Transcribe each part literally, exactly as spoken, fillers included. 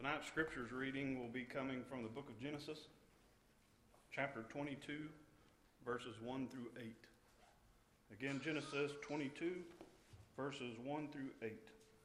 Tonight's scriptures reading will be coming from the book of Genesis, chapter twenty-two, verses one through eight. Again, Genesis twenty-two, verses one through eight.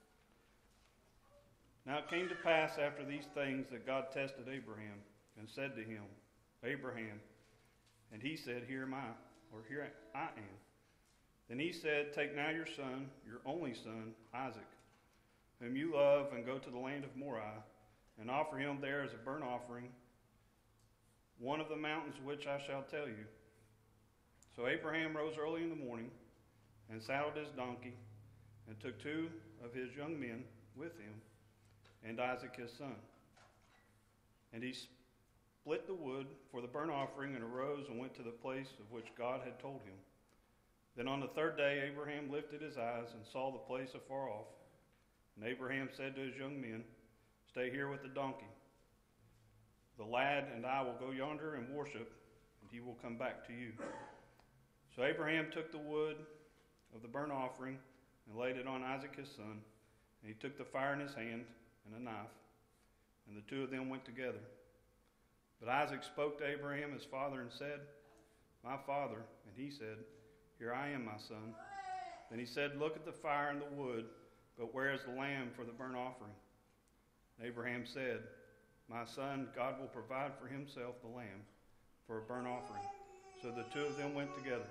Now it came to pass after these things that God tested Abraham and said to him, Abraham, and he said, Here am I, or here I am. Then he said, Take now your son, your only son, Isaac, whom you love, and go to the land of Moriah, and offer him there as a burnt offering, one of the mountains which I shall tell you. So Abraham rose early in the morning, and saddled his donkey, and took two of his young men with him, and Isaac his son. And he split the wood for the burnt offering, and arose and went to the place of which God had told him. Then on the third day Abraham lifted his eyes and saw the place afar off. And Abraham said to his young men, Stay here with the donkey. The lad and I will go yonder and worship, and he will come back to you. So Abraham took the wood of the burnt offering and laid it on Isaac his son, and he took the fire in his hand and a knife, and the two of them went together. But Isaac spoke to Abraham his father and said, My father. And he said, Here I am, my son. Then he said, Look at the fire and the wood, but where is the lamb for the burnt offering? Abraham said, My son, God will provide for himself the lamb for a burnt offering. So the two of them went together.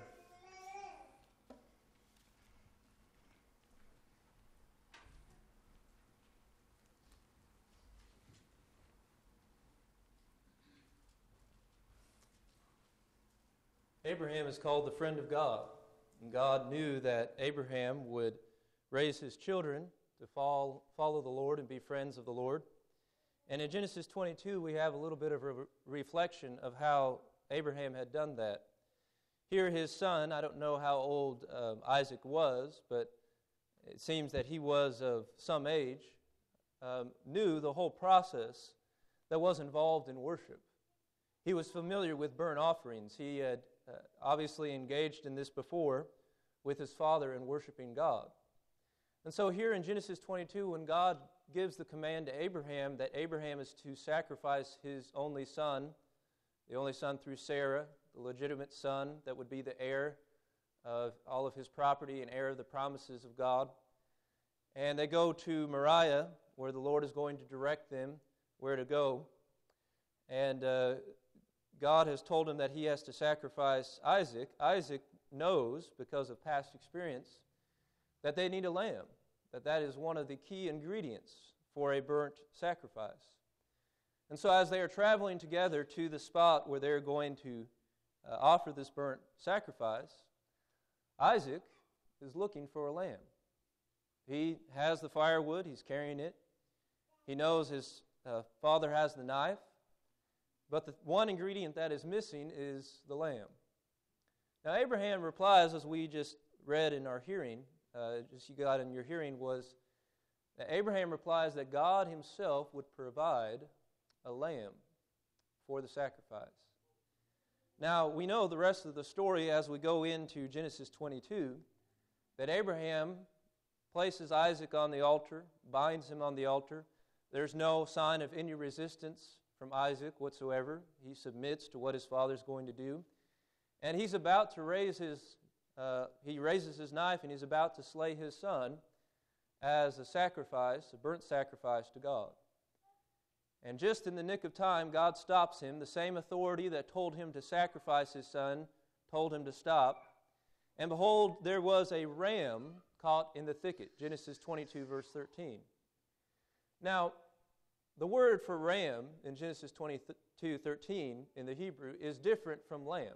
Abraham is called the friend of God, and God knew that Abraham would raise his children to follow, follow the Lord and be friends of the Lord. And in Genesis twenty-two, we have a little bit of a re- reflection of how Abraham had done that. Here his son, I don't know how old um, Isaac was, but it seems that he was of some age, um, knew the whole process that was involved in worship. He was familiar with burnt offerings. He had uh, obviously engaged in this before with his father in worshiping God. And so here in Genesis twenty-two, when God gives the command to Abraham that Abraham is to sacrifice his only son, the only son through Sarah, the legitimate son that would be the heir of all of his property and heir of the promises of God. And they go to Moriah, where the Lord is going to direct them where to go. And uh, God has told him that he has to sacrifice Isaac. Isaac knows, because of past experience, that they need a lamb, that that is one of the key ingredients for a burnt sacrifice. And so as they are traveling together to the spot where they're going to uh, offer this burnt sacrifice, Isaac is looking for a lamb. He has the firewood, he's carrying it. He knows his uh, father has the knife, but the one ingredient that is missing is the lamb. Now Abraham replies, as we just read in our hearing, Uh, just you got in your hearing, was that Abraham replies that God himself would provide a lamb for the sacrifice. Now, we know the rest of the story as we go into Genesis twenty-two, that Abraham places Isaac on the altar, binds him on the altar. There's no sign of any resistance from Isaac whatsoever. He submits to what his father's going to do. And he's about to raise his Uh, he raises his knife and he's about to slay his son as a sacrifice, a burnt sacrifice to God. And just in the nick of time, God stops him. The same authority that told him to sacrifice his son told him to stop. And behold, there was a ram caught in the thicket. Genesis twenty-two, verse thirteen. Now, the word for ram in Genesis twenty-two, thirteen in the Hebrew is different from lamb.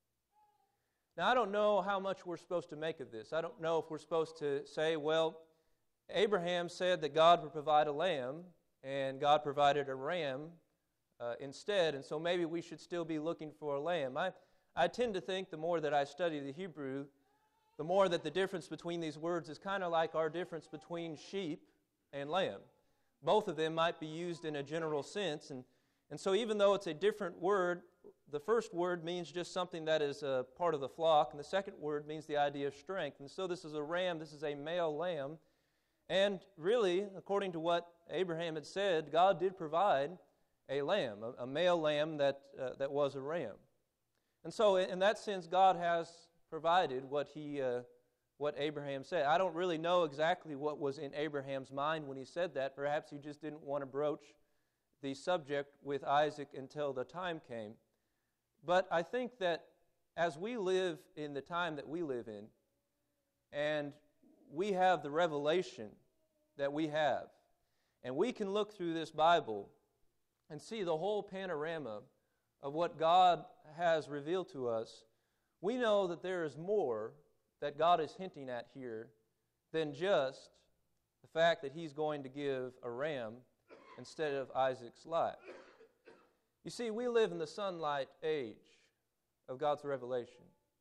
Now, I don't know how much we're supposed to make of this. I don't know if we're supposed to say, well, Abraham said that God would provide a lamb, and God provided a ram uh, instead, and so maybe we should still be looking for a lamb. I, I tend to think the more that I study the Hebrew, the more that the difference between these words is kind of like our difference between sheep and lamb. Both of them might be used in a general sense, and, and so even though it's a different word, the first word means just something that is a part of the flock, and the second word means the idea of strength. And so this is a ram, this is a male lamb, And really, according to what Abraham had said, God did provide a lamb, a, a male lamb that, uh, that was a ram. And so in that sense, God has provided what he, uh, what Abraham said. I don't really know exactly what was in Abraham's mind when he said that. Perhaps he just didn't want to broach the subject with Isaac until the time came. But I think that as we live in the time that we live in, and we have the revelation that we have, and we can look through this Bible and see the whole panorama of what God has revealed to us, we know that there is more that God is hinting at here than just the fact that He's going to give a ram instead of Isaac's life. You see, we live in the sunlight age of God's revelation.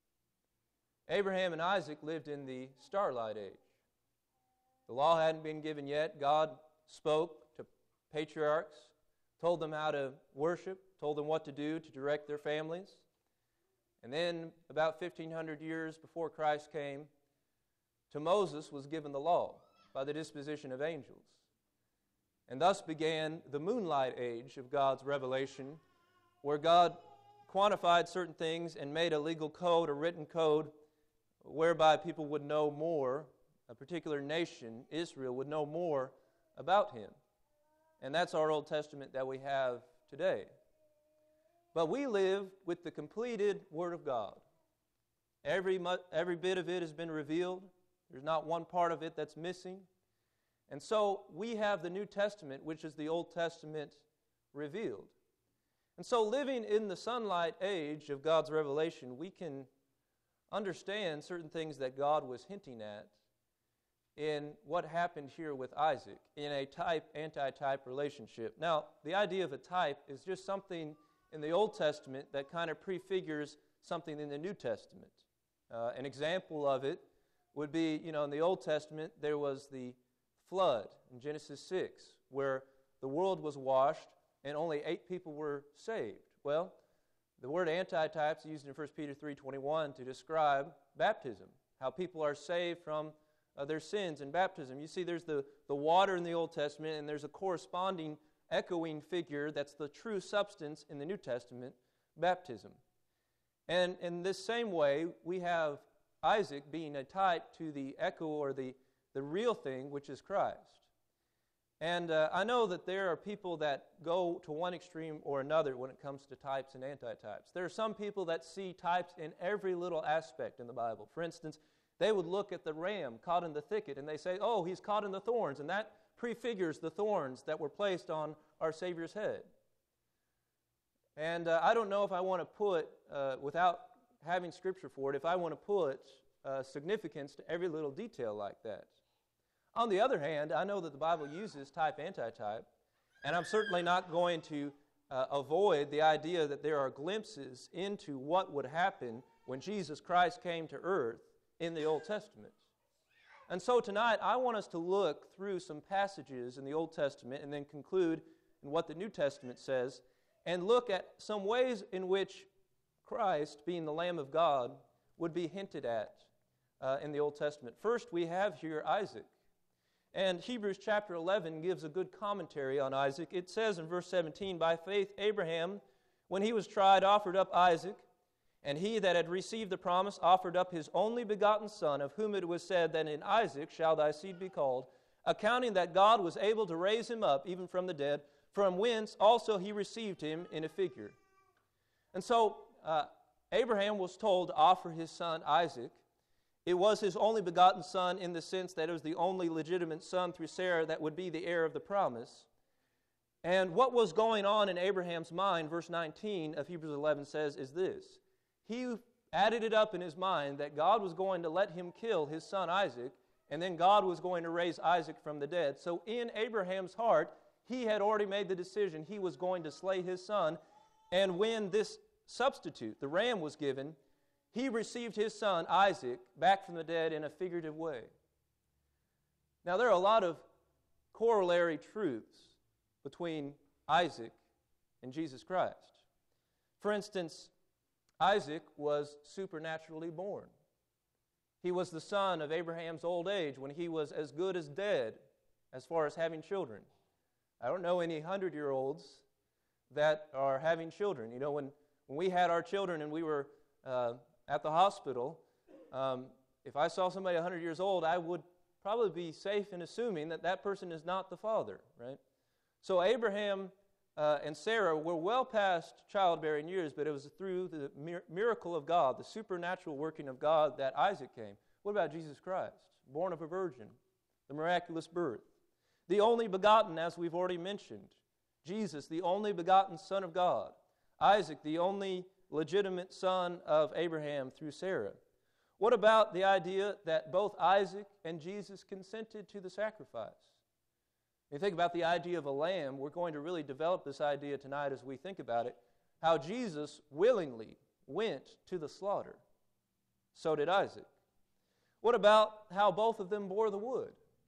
Abraham and Isaac lived in the starlight age. The law hadn't been given yet. God spoke to patriarchs, told them how to worship, told them what to do to direct their families. And then, about fifteen hundred years before Christ came, to Moses was given the law by the disposition of angels. And thus began the moonlight age of God's revelation, where God quantified certain things and made a legal code, a written code, whereby people would know more, a particular nation, Israel, would know more about Him. And that's our Old Testament that we have today. But we live with the completed Word of God. Every, mu- every bit of it has been revealed. There's not one part of it that's missing. And so we have the New Testament, which is the Old Testament revealed. And so living in the sunlight age of God's revelation, we can understand certain things that God was hinting at in what happened here with Isaac in a type-anti-type relationship. Now, the idea of a type is just something in the Old Testament that kind of prefigures something in the New Testament. Uh, an example of it would be, you know, in the Old Testament, there was the flood in Genesis six, where the world was washed and only eight people were saved. Well, the word antitype is used in First Peter three twenty-one to describe baptism, how people are saved from uh, their sins in baptism. You see, there's the, the water in the Old Testament, and there's a corresponding echoing figure that's the true substance in the New Testament, baptism. And in this same way, we have Isaac being a type to the echo or the, the real thing, which is Christ. And uh, I know that there are people that go to one extreme or another when it comes to types and antitypes. There are some people that see types in every little aspect in the Bible. For instance, they would look at the ram caught in the thicket and they say, oh, he's caught in the thorns, and that prefigures the thorns that were placed on our Savior's head. And uh, I don't know if I want to put, uh, without having Scripture for it, if I want to put uh, significance to every little detail like that. On the other hand, I know that the Bible uses type-antitype, and I'm certainly not going to uh, avoid the idea that there are glimpses into what would happen when Jesus Christ came to earth in the Old Testament. And so tonight, I want us to look through some passages in the Old Testament and then conclude in what the New Testament says, and look at some ways in which Christ, being the Lamb of God, would be hinted at uh, in the Old Testament. First, we have here Isaac. And Hebrews chapter eleven gives a good commentary on Isaac. It says in verse seventeen, by faith Abraham, when he was tried, offered up Isaac, and he that had received the promise offered up his only begotten son, of whom it was said that in Isaac shall thy seed be called, accounting that God was able to raise him up even from the dead, from whence also he received him in a figure. And so uh, Abraham was told to offer his son Isaac. It was his only begotten son in the sense that it was the only legitimate son through Sarah that would be the heir of the promise. And what was going on in Abraham's mind, verse nineteen of Hebrews eleven says, is this. He added it up in his mind that God was going to let him kill his son Isaac, and then God was going to raise Isaac from the dead. So in Abraham's heart, he had already made the decision he was going to slay his son. And when this substitute, the ram, was given, he received his son, Isaac, back from the dead in a figurative way. Now, there are a lot of corollary truths between Isaac and Jesus Christ. For instance, Isaac was supernaturally born. He was the son of Abraham's old age when he was as good as dead as far as having children. I don't know any hundred-year-olds that are having children. You know, when, when we had our children and we were uh, at the hospital, um, if I saw somebody one hundred years old, I would probably be safe in assuming that that person is not the father, right? So Abraham uh, and Sarah were well past childbearing years, but it was through the mir- miracle of God, the supernatural working of God, that Isaac came. What about Jesus Christ? Born of a virgin, the miraculous birth. The only begotten, as we've already mentioned. Jesus, the only begotten Son of God. Isaac, the only legitimate son of Abraham through Sarah. What about the idea that both Isaac and Jesus consented to the sacrifice? When you think about the idea of a lamb, we're going to really develop this idea tonight as we think about it, how Jesus willingly went to the slaughter. So did Isaac. What about how both of them bore the wood?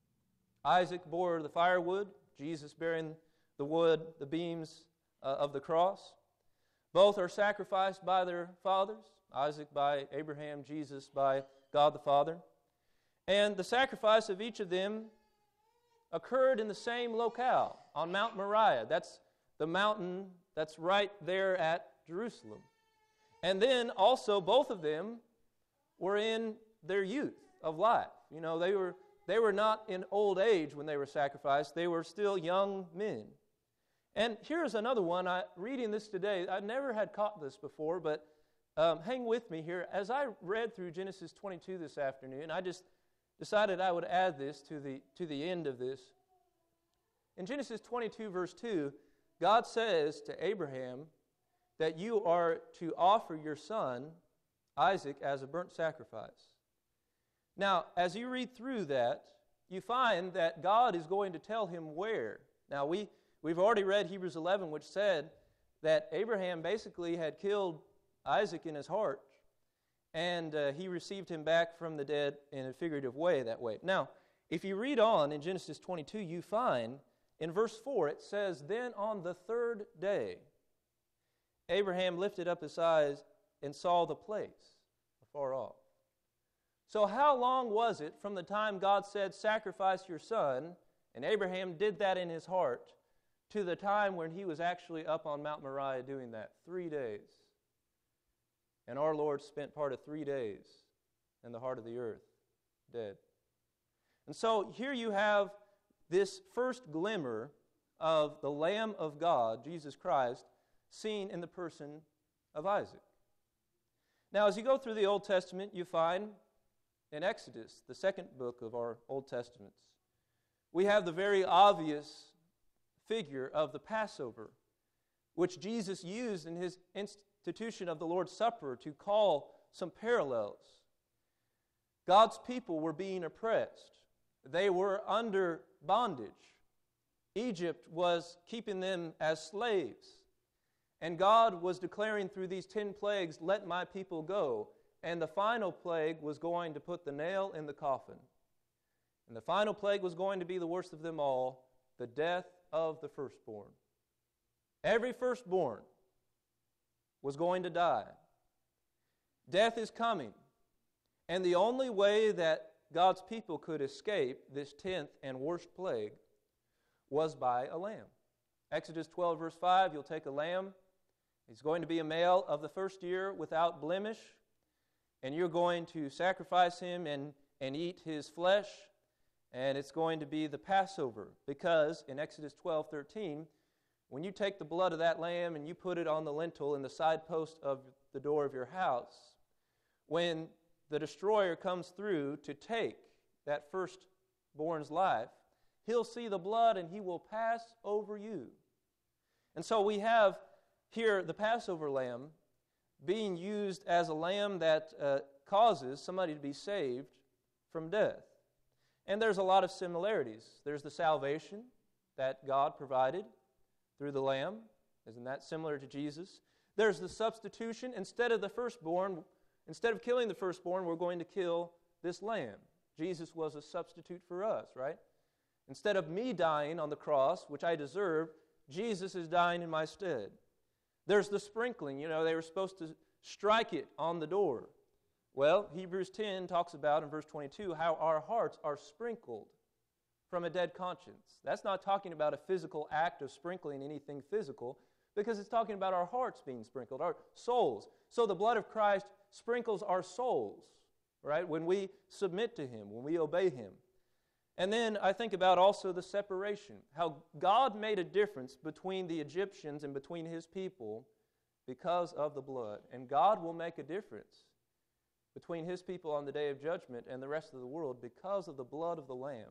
Isaac bore the firewood, Jesus bearing the wood, the beams uh, of the cross. Both are sacrificed by their fathers, Isaac by Abraham, Jesus by God the Father. And the sacrifice of each of them occurred in the same locale, on Mount Moriah. That's the mountain that's right there at Jerusalem. And then also both of them were in their youth of life. You know, they were they were not in old age when they were sacrificed. They were still young men. And here's another one. I reading this today, I never had caught this before, but um, hang with me here. As I read through Genesis twenty-two this afternoon, I just decided I would add this to the to the end of this. In Genesis twenty-two, verse two, God says to Abraham that you are to offer your son, Isaac, as a burnt sacrifice. Now, as you read through that, you find that God is going to tell him where. Now, we, we've already read Hebrews eleven, which said that Abraham basically had killed Isaac in his heart, and uh, he received him back from the dead in a figurative way that way. Now, if you read on in Genesis twenty-two, you find in verse four, it says, then on the third day, Abraham lifted up his eyes and saw the place afar off. So how long was it from the time God said, sacrifice your son, and Abraham did that in his heart, to the time when he was actually up on Mount Moriah doing that? Three days. And our Lord spent part of three days in the heart of the earth, dead. And so here you have this first glimmer of the Lamb of God, Jesus Christ, seen in the person of Isaac. Now, as you go through the Old Testament, you find in Exodus, the second book of our Old Testaments, we have the very obvious figure of the Passover, which Jesus used in his institution of the Lord's Supper to call some parallels. God's people were being oppressed. They were under bondage. Egypt was keeping them as slaves. And God was declaring through these ten plagues, let my people go. And the final plague was going to put the nail in the coffin. And the final plague was going to be the worst of them all, the death of the firstborn. Every firstborn was going to die. Death is coming. And the only way that God's people could escape this tenth and worst plague was by a lamb. Exodus twelve, verse five, you'll take a lamb. He's going to be a male of the first year without blemish. And you're going to sacrifice him and, and eat his flesh. And it's going to be the Passover. Because in Exodus twelve, thirteen, when you take the blood of that lamb and you put it on the lintel in the side post of the door of your house, when the destroyer comes through to take that firstborn's life, he'll see the blood and he will pass over you. And so we have here the Passover lamb being used as a lamb that uh, causes somebody to be saved from death. And there's a lot of similarities. There's the salvation that God provided through the lamb. Isn't that similar to Jesus? There's the substitution. Instead of the firstborn, instead of killing the firstborn, we're going to kill this lamb. Jesus was a substitute for us, right? Instead of me dying on the cross, which I deserve, Jesus is dying in my stead. There's the sprinkling. You know, they were supposed to strike it on the door Well, Hebrews ten talks about in verse twenty-two how our hearts are sprinkled from a dead conscience. That's not talking about a physical act of sprinkling anything physical, because it's talking about our hearts being sprinkled, our souls. So the blood of Christ sprinkles our souls, right, when we submit to Him, when we obey Him. And then I think about also the separation, how God made a difference between the Egyptians and between His people because of the blood. And God will make a difference between His people on the day of judgment and the rest of the world because of the blood of the Lamb.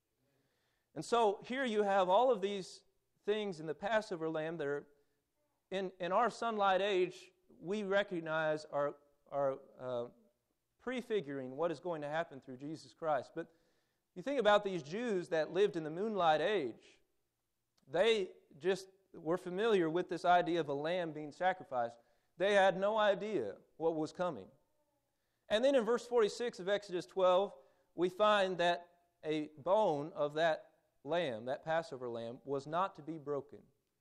And so here you have all of these things in the Passover lamb that are, in, in our sunlight age, we recognize are, are uh, prefiguring what is going to happen through Jesus Christ. But you think about these Jews that lived in the moonlight age, they just were familiar with this idea of a lamb being sacrificed. They had no idea what was coming. And then in verse forty-six of Exodus twelve, we find that a bone of that lamb, that Passover lamb, was not to be broken.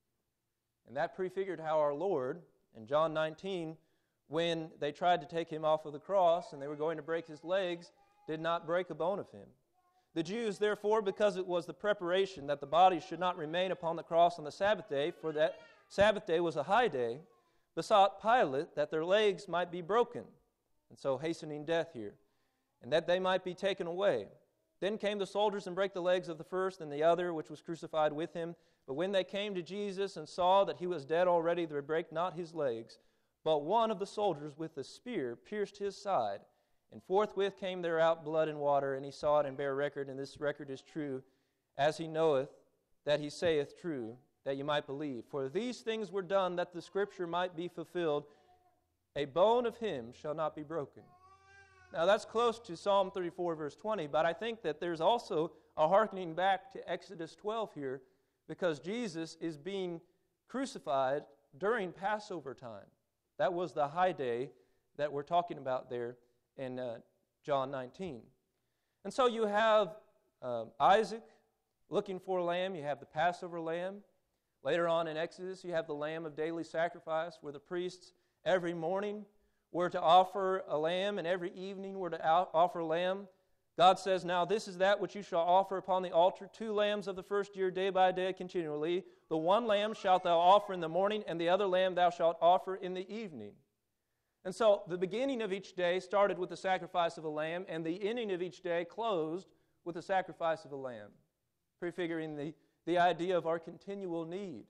And that prefigured how our Lord, in John nineteen, when they tried to take Him off of the cross and they were going to break His legs, did not break a bone of Him. The Jews, therefore, because it was the preparation that the body should not remain upon the cross on the Sabbath day, for that Sabbath day was a high day, besought Pilate that their legs might be broken, and so hastening death here, and that they might be taken away. Then came the soldiers and brake the legs of the first and the other, which was crucified with Him. But when they came to Jesus and saw that He was dead already, they brake not His legs. But one of the soldiers with a spear pierced His side, and forthwith came there out blood and water, and He saw it and bare record, and this record is true, as He knoweth that He saith true, that you might believe. For these things were done that the Scripture might be fulfilled, a bone of Him shall not be broken. Now that's close to Psalm thirty-four, verse twenty, but I think that there's also a hearkening back to Exodus twelve here, because Jesus is being crucified during Passover time. That was the high day that we're talking about there in uh, John nineteen. And so you have uh, Isaac looking for a lamb. You have the Passover lamb. Later on in Exodus, you have the lamb of daily sacrifice, where the priests every morning were to offer a lamb, and every evening were to offer a lamb. God says, now this is that which you shall offer upon the altar, two lambs of the first year, day by day, continually. The one lamb shalt thou offer in the morning, and the other lamb thou shalt offer in the evening. And so the beginning of each day started with the sacrifice of a lamb, and the ending of each day closed with the sacrifice of a lamb, prefiguring the, the idea of our continual need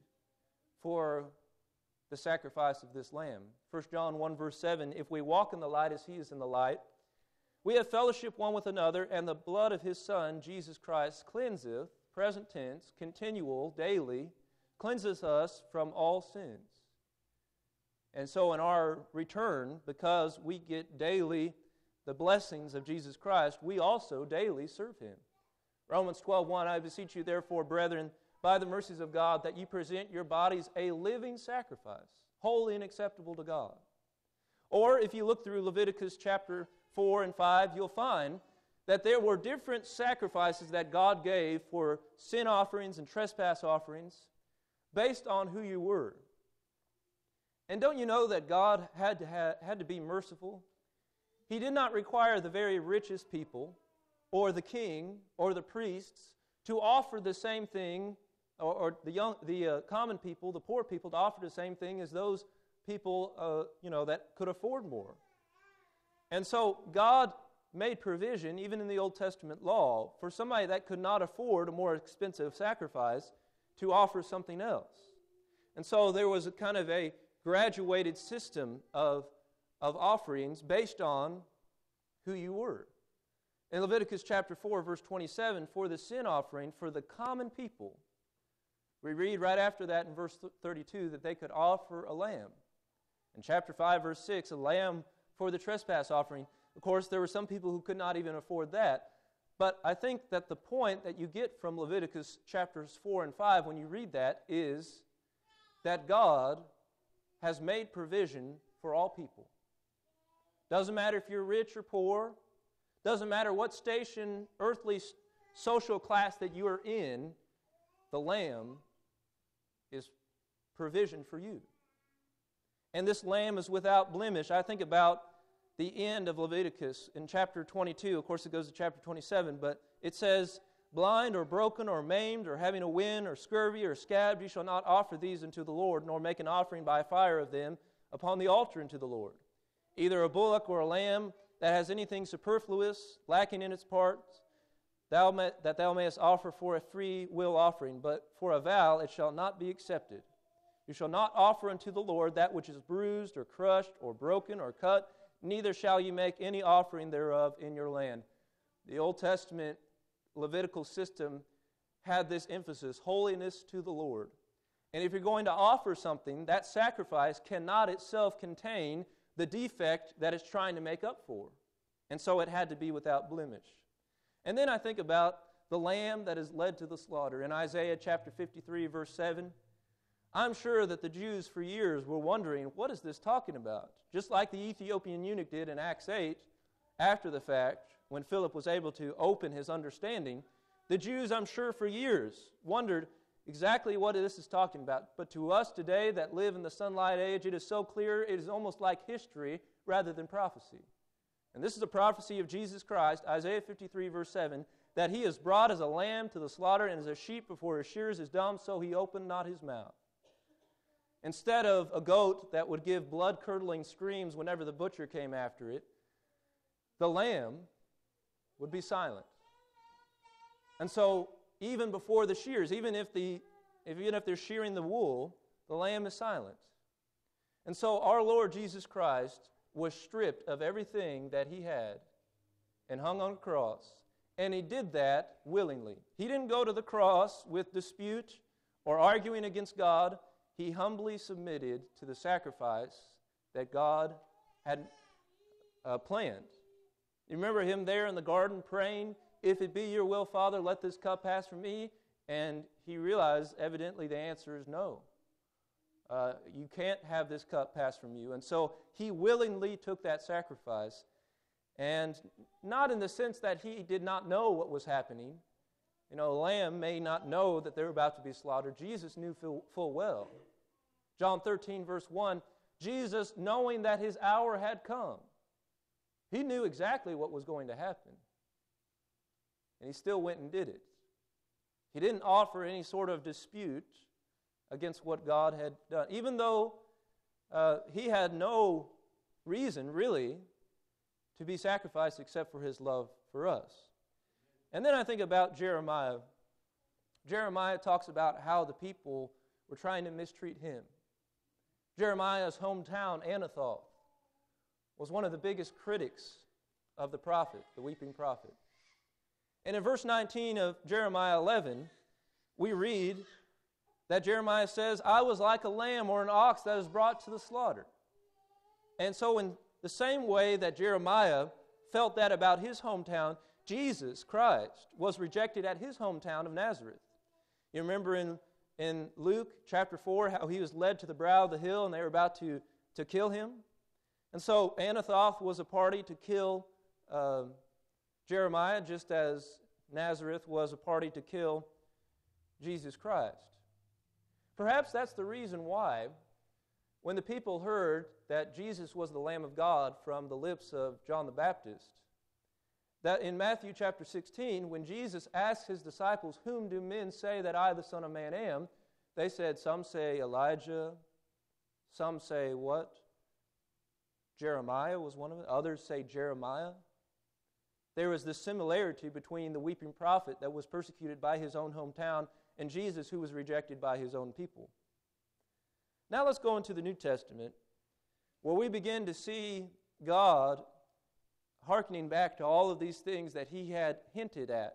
for the sacrifice of this lamb. First John one, verse seven, if we walk in the light as He is in the light, we have fellowship one with another, and the blood of His Son, Jesus Christ, cleanseth, present tense, continual, daily, cleanses us from all sins. And so in our return, because we get daily the blessings of Jesus Christ, we also daily serve Him. Romans twelve, one, I beseech you therefore, brethren, by the mercies of God, that you present your bodies a living sacrifice, holy and acceptable to God. Or if you look through Leviticus chapter four and five, you'll find that there were different sacrifices that God gave for sin offerings and trespass offerings based on who you were. And don't you know that God had to ha- had to be merciful? He did not require the very richest people or the king or the priests to offer the same thing, or, or the young, the uh, common people, the poor people, to offer the same thing as those people, uh, you know, that could afford more. And so God made provision, even in the Old Testament law, for somebody that could not afford a more expensive sacrifice to offer something else. And so there was a kind of a graduated system of, of offerings based on who you were. In Leviticus chapter four, verse twenty-seven, for the sin offering, for the common people, we read right after that in verse thirty-two that they could offer a lamb. In chapter five, verse six, a lamb for the trespass offering. Of course, there were some people who could not even afford that. But I think that the point that you get from Leviticus chapters four and five when you read that is that God has made provision for all people. Doesn't matter if you're rich or poor. Doesn't matter what station, earthly social class that you are in, the lamb is provision for you. And this lamb is without blemish. I think about the end of Leviticus in chapter twenty-two. Of course, it goes to chapter twenty-seven, but it says, blind or broken or maimed or having a wind or scurvy or scab, you shall not offer these unto the Lord, nor make an offering by fire of them upon the altar unto the Lord. Either a bullock or a lamb that has anything superfluous, lacking in its parts, thou may, that thou mayest offer for a free will offering, but for a vow it shall not be accepted. You shall not offer unto the Lord that which is bruised or crushed or broken or cut, neither shall you make any offering thereof in your land. The Old Testament Levitical system had this emphasis, holiness to the Lord. And if you're going to offer something, that sacrifice cannot itself contain the defect that it's trying to make up for. And so it had to be without blemish. And then I think about the lamb that is led to the slaughter. In Isaiah chapter fifty-three, verse seven, I'm sure that the Jews for years were wondering, what is this talking about? Just like the Ethiopian eunuch did in Acts eight, after the fact, when Philip was able to open his understanding, the Jews, I'm sure, for years wondered exactly what this is talking about. But to us today that live in the sunlight age, it is so clear, it is almost like history rather than prophecy. And this is a prophecy of Jesus Christ, Isaiah fifty-three, verse seven, that he is brought as a lamb to the slaughter, and as a sheep before his shears is dumb, so he opened not his mouth. Instead of a goat that would give blood-curdling screams whenever the butcher came after it, the lamb would be silent. And so, even before the shears, even if the if, even if they're shearing the wool, the lamb is silent. And so our Lord Jesus Christ was stripped of everything that he had and hung on a cross. And he did that willingly. He didn't go to the cross with dispute or arguing against God. He humbly submitted to the sacrifice that God had uh, planned. You remember him there in the garden praying, if it be your will, Father, let this cup pass from me. And he realized, evidently, the answer is no. Uh, you can't have this cup pass from you. And so he willingly took that sacrifice. And not in the sense that he did not know what was happening. You know, a lamb may not know that they're about to be slaughtered. Jesus knew full, full well. John thirteen, verse one, Jesus, knowing that his hour had come, he knew exactly what was going to happen. And he still went and did it. He didn't offer any sort of dispute against what God had done, even though uh, he had no reason, really, to be sacrificed except for his love for us. And then I think about Jeremiah. Jeremiah talks about how the people were trying to mistreat him. Jeremiah's hometown, Anathoth, was one of the biggest critics of the prophet, the weeping prophet. And in verse nineteen of Jeremiah eleven, we read that Jeremiah says, I was like a lamb or an ox that is brought to the slaughter. And so in the same way that Jeremiah felt that about his hometown, Jesus Christ was rejected at his hometown of Nazareth. You remember in, in Luke chapter four how he was led to the brow of the hill and they were about to, to kill him? And so Anathoth was a party to kill uh, Jeremiah, just as Nazareth was a party to kill Jesus Christ. Perhaps that's the reason why, when the people heard that Jesus was the Lamb of God from the lips of John the Baptist, that in Matthew chapter sixteen, when Jesus asked his disciples, whom do men say that I, the Son of Man, am? They said, some say Elijah, some say what? Jeremiah was one of them. Others say Jeremiah. There was this similarity between the weeping prophet that was persecuted by his own hometown and Jesus, who was rejected by his own people. Now let's go into the New Testament, where we begin to see God hearkening back to all of these things that he had hinted at.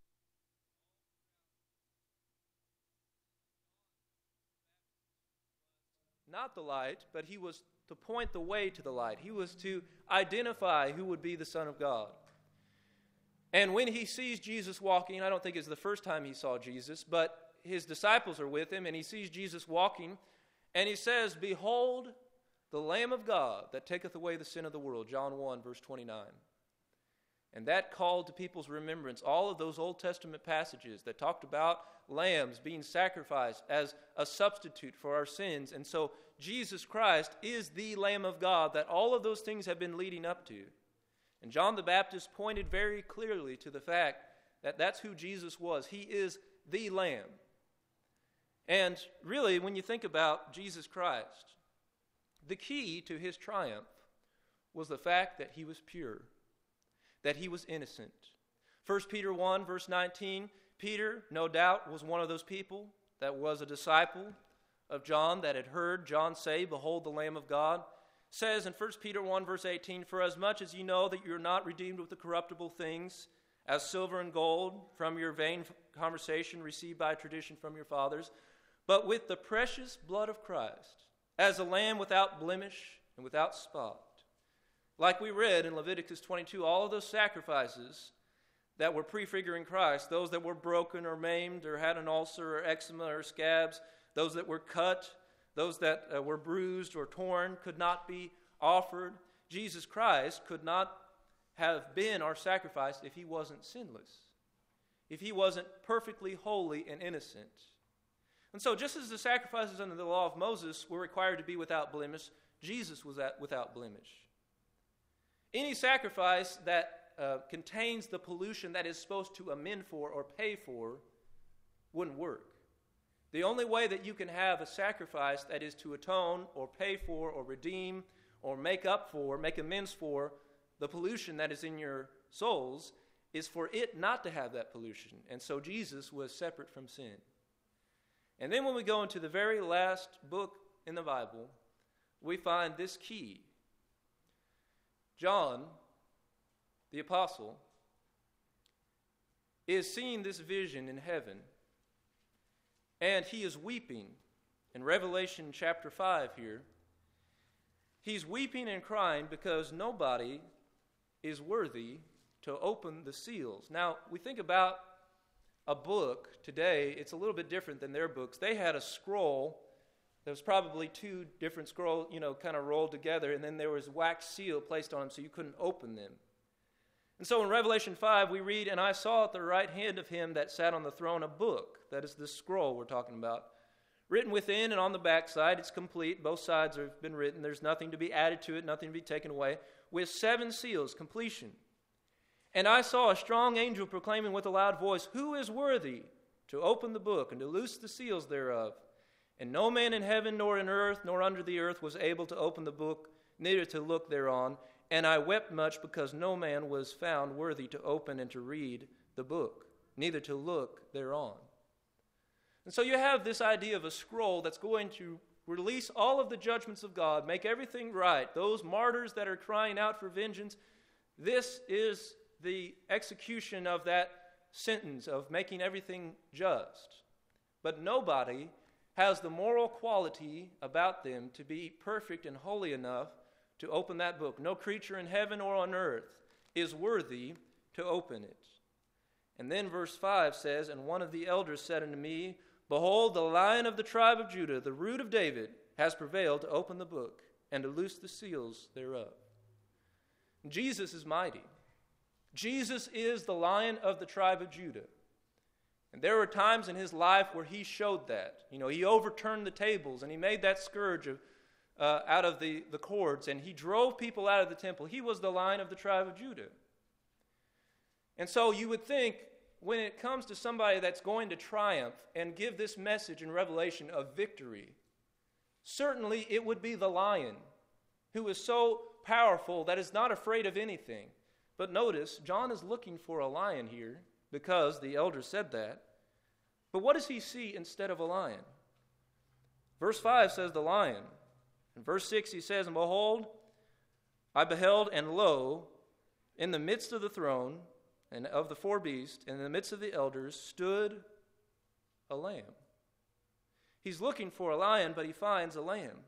Not the light, but he was to point the way to the light. He was to identify who would be the Son of God. And when he sees Jesus walking, I don't think it's the first time he saw Jesus, but his disciples are with him, and he sees Jesus walking, and he says, behold, the Lamb of God that taketh away the sin of the world, John one, verse twenty-nine. And that called to people's remembrance all of those Old Testament passages that talked about lambs being sacrificed as a substitute for our sins. And so Jesus Christ is the Lamb of God that all of those things have been leading up to. And John the Baptist pointed very clearly to the fact that that's who Jesus was. He is the Lamb. And really, when you think about Jesus Christ, the key to his triumph was the fact that he was pure, that he was innocent. First Peter one, verse nineteen, Peter, no doubt, was one of those people that was a disciple of John that had heard John say, "Behold the Lamb of God." Says in First Peter one, verse eighteen, "For as much as you know that you are not redeemed with the corruptible things, as silver and gold, from your vain conversation received by tradition from your fathers, but with the precious blood of Christ, as a lamb without blemish and without spot." Like we read in Leviticus twenty-two, all of those sacrifices that were prefiguring Christ, those that were broken or maimed or had an ulcer or eczema or scabs, those that were cut, those that uh, were bruised or torn could not be offered. Jesus Christ could not have been our sacrifice if he wasn't sinless, if he wasn't perfectly holy and innocent. And so just as the sacrifices under the law of Moses were required to be without blemish, Jesus was at, without blemish. Any sacrifice that uh, contains the pollution that is supposed to amend for or pay for wouldn't work. The only way that you can have a sacrifice that is to atone or pay for or redeem or make up for, make amends for the pollution that is in your souls is for it not to have that pollution. And so Jesus was separate from sin. And then when we go into the very last book in the Bible, we find this key. John, the apostle, is seeing this vision in heaven, and he is weeping. In Revelation chapter five here, he's weeping and crying because nobody is worthy to open the seals. Now, we think about a book today, it's a little bit different than their books. They had a scroll. There was probably two different scrolls, you know, kind of rolled together, and then there was wax seal placed on them so you couldn't open them. And so in Revelation five, we read, "And I saw at the right hand of him that sat on the throne a book," that is the scroll we're talking about, "written within and on the backside." It's complete. Both sides have been written. There's nothing to be added to it, nothing to be taken away. "With seven seals," completion. "And I saw a strong angel proclaiming with a loud voice, 'Who is worthy to open the book and to loose the seals thereof?' And no man in heaven, nor in earth, nor under the earth was able to open the book, neither to look thereon. And I wept much because no man was found worthy to open and to read the book, neither to look thereon." And so you have this idea of a scroll that's going to release all of the judgments of God, make everything right. Those martyrs that are crying out for vengeance, this is the execution of that sentence of making everything just. But nobody has the moral quality about them to be perfect and holy enough to open that book. No creature in heaven or on earth is worthy to open it. And then verse five says, "And one of the elders said unto me, Behold, the Lion of the tribe of Judah, the root of David, has prevailed to open the book and to loose the seals thereof." Jesus is mighty. Jesus is the Lion of the tribe of Judah. And there were times in his life where he showed that. You know, he overturned the tables and he made that scourge of, uh, out of the, the cords, and he drove people out of the temple. He was the Lion of the tribe of Judah. And so you would think when it comes to somebody that's going to triumph and give this message in Revelation of victory, certainly it would be the Lion who is so powerful that is not afraid of anything. But notice, John is looking for a lion here, because the elder said that. But what does he see instead of a lion? Verse five says the lion. In verse six he says, "And behold, I beheld, and lo, in the midst of the throne and of the four beasts, and in the midst of the elders, stood a lamb." He's looking for a lion, but he finds a lamb.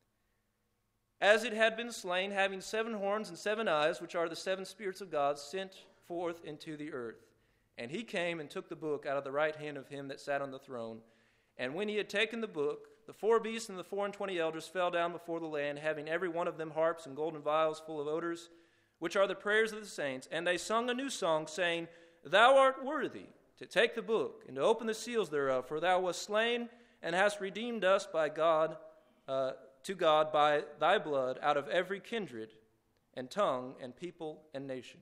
"As it had been slain, having seven horns and seven eyes, which are the seven spirits of God, sent forth into the earth. And he came and took the book out of the right hand of him that sat on the throne. And when he had taken the book, the four beasts and the four and twenty elders fell down before the Lamb, having every one of them harps and golden vials full of odors, which are the prayers of the saints. And they sung a new song, saying, Thou art worthy to take the book and to open the seals thereof, for thou wast slain and hast redeemed us by God, uh, to God by thy blood out of every kindred and tongue and people and nation.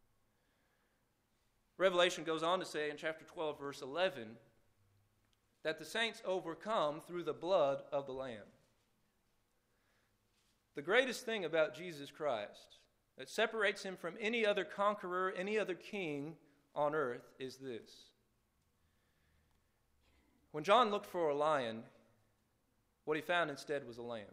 Revelation goes on to say in chapter twelve, verse eleven, that the saints overcome through the blood of the Lamb. The greatest thing about Jesus Christ that separates him from any other conqueror, any other king on earth is this. When John looked for a lion, what he found instead was a lamb.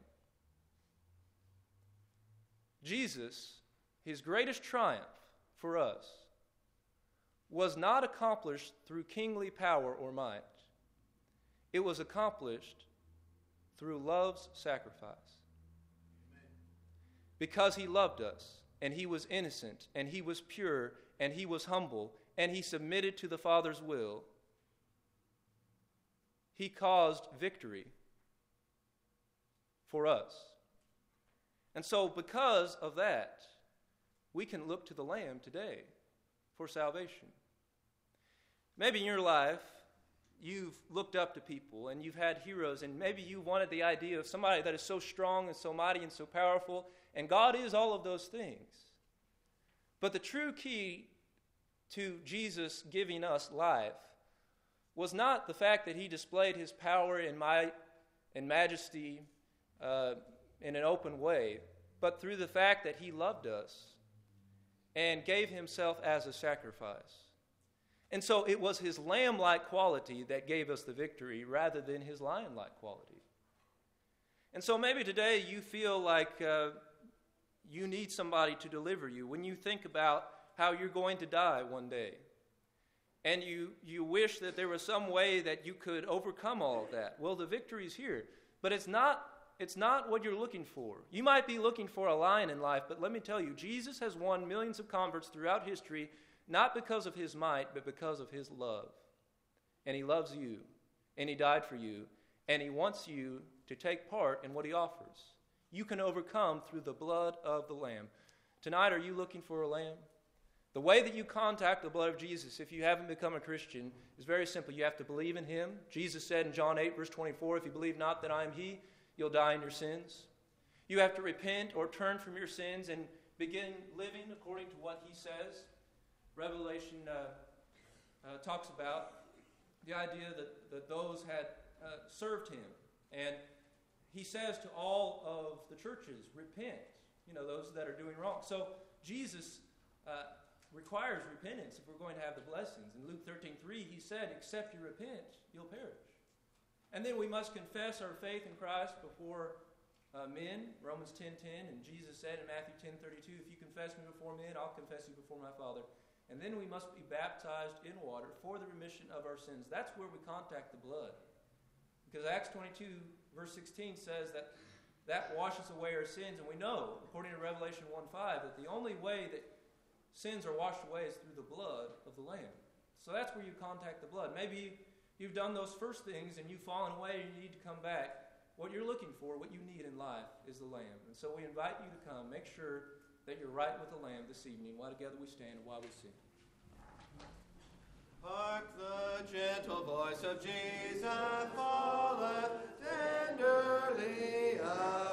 Jesus, his greatest triumph for us, was not accomplished through kingly power or might. It was accomplished through love's sacrifice. Amen. Because he loved us, and he was innocent, and he was pure, and he was humble, and he submitted to the Father's will, he caused victory for us. And so because of that, we can look to the Lamb today for salvation. Maybe in your life, you've looked up to people and you've had heroes, and maybe you wanted the idea of somebody that is so strong and so mighty and so powerful, and God is all of those things. But the true key to Jesus giving us life was not the fact that he displayed his power and might and majesty uh, in an open way, but through the fact that he loved us and gave himself as a sacrifice. And so it was his lamb-like quality that gave us the victory rather than his lion-like quality. And so maybe today you feel like uh, you need somebody to deliver you when you think about how you're going to die one day. And you, you wish that there was some way that you could overcome all of that. Well, the victory is here. But it's not, it's not what you're looking for. You might be looking for a lion in life, but let me tell you, Jesus has won millions of converts throughout history, not because of his might, but because of his love. And he loves you, and he died for you, and he wants you to take part in what he offers. You can overcome through the blood of the Lamb. Tonight, are you looking for a lamb? The way that you contact the blood of Jesus, if you haven't become a Christian, is very simple. You have to believe in him. Jesus said in John eight, verse twenty-four, if you believe not that I am he, you'll die in your sins. You have to repent or turn from your sins and begin living according to what he says. Revelation uh, uh, talks about the idea that, that those had uh, served him. And he says to all of the churches, repent, you know, those that are doing wrong. So Jesus uh, requires repentance if we're going to have the blessings. In Luke thirteen three, he said, except you repent, you'll perish. And then we must confess our faith in Christ before uh, men, Romans ten ten, and Jesus said in Matthew ten thirty-two, if you confess me before men, I'll confess you before my Father. And then we must be baptized in water for the remission of our sins. That's where we contact the blood. Because Acts twenty-two, verse sixteen says that that washes away our sins. And we know, according to Revelation one five, that the only way that sins are washed away is through the blood of the Lamb. So that's where you contact the blood. Maybe you've done those first things and you've fallen away and you need to come back. What you're looking for, what you need in life, is the Lamb. And so we invite you to come. Make sure that you're right with the Lamb this evening, while together we stand and while we sing. Hark, the gentle voice of Jesus falleth tenderly.